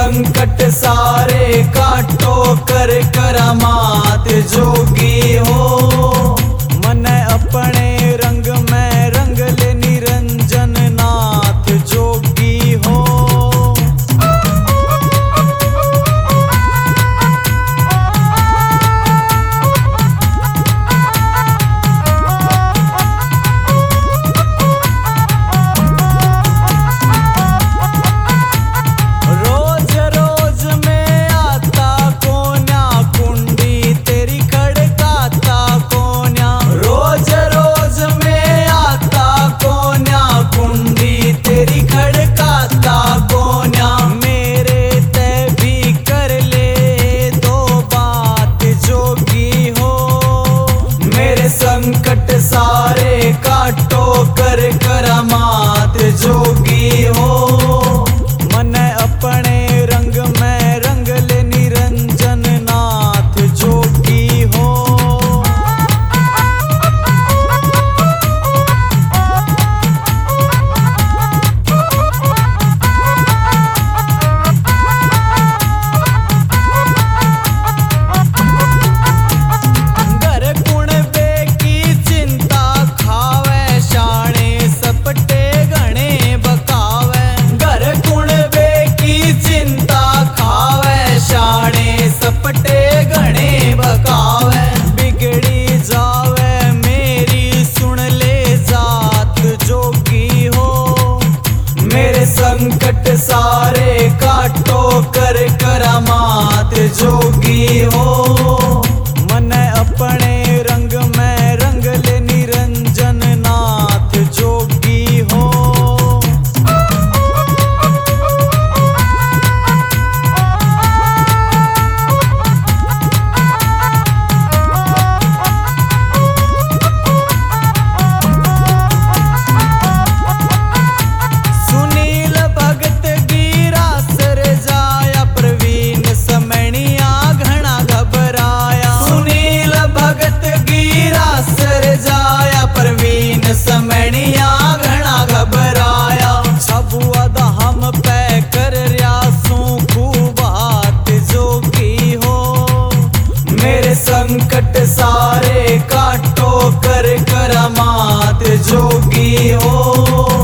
संकट सारे काटो कर करामात जोगी हो। मन अपने रंग में रंग ले निरंजन नाथ जोगी हो। संकट सारे काटो कर करामात जोगी हो। मन अपने रंग में रंग ले निरंजन नाथ जोगी हो। सपटे गणे बकावे बिगड़ी जावे मेरी सुन ले जात जोगी हो। मेरे संकट सारे काटो कर करामात जोगी हो। मन अपने रंग में रंग ले निरंजन नाथ जोगी हो। समणिया घना घबराया सबुअद हम पे कर रियासू खूब हाथ जोगी हो। मेरे संकट सारे काटो कर करामात जोगी हो।